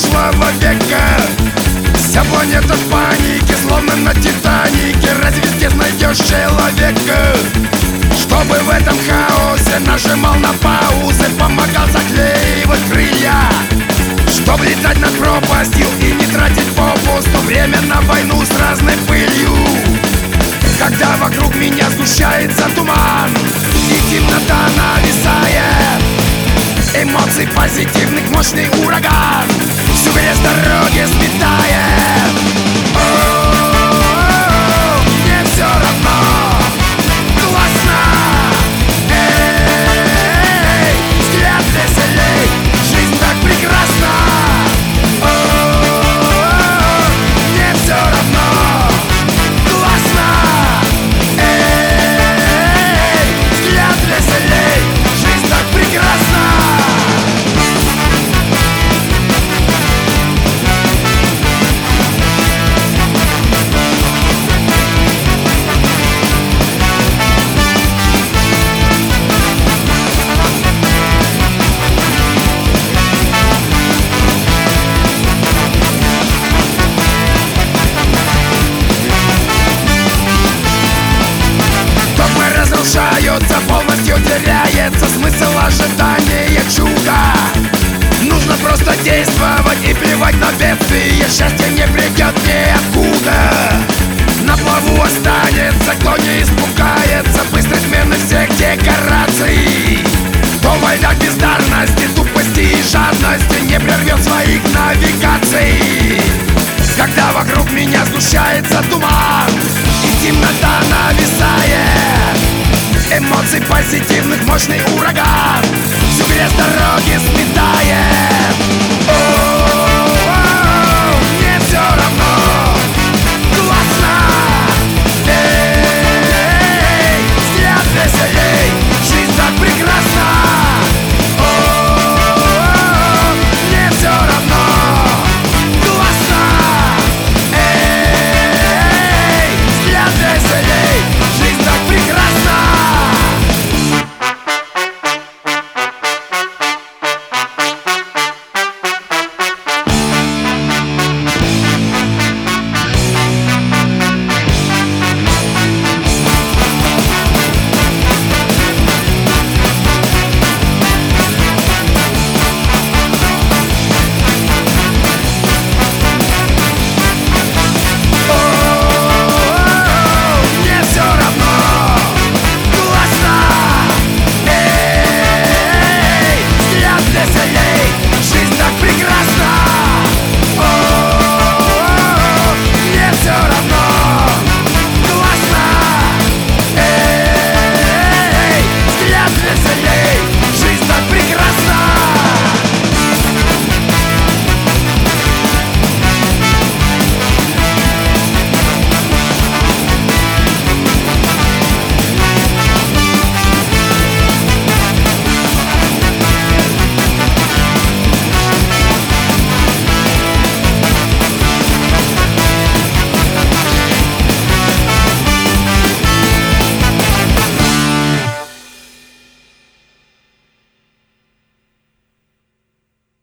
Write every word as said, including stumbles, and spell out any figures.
прошлого века. Вся планета в панике, словно на Титанике. Разве здесь найдешь человека, чтобы в этом хаосе нажимал на паузы, помогал заклеивать крылья, чтобы летать над пропастью и не тратить попусту время на войну с разной пылью? Когда вокруг меня сгущается туман и темнота нависает, эмоций позитивных мощный ураган всю грязь дороги сметает. О-о-о, мне все равно, классно. Эй, взгляд веселей, жизнь так прекрасна. О-о-о, мне все равно, классно. Эй, взгляд веселей, жизнь так прекрасна. Разрушаются, полностью теряется смысл ожидания чуда. Нужно просто действовать и плевать на бедствие. Счастье не придет ниоткуда. На плаву останется, кто не испугается быстрой смены всех декораций. Кто во льдах бездарности, тупости и жадности не прервет своих навигаций.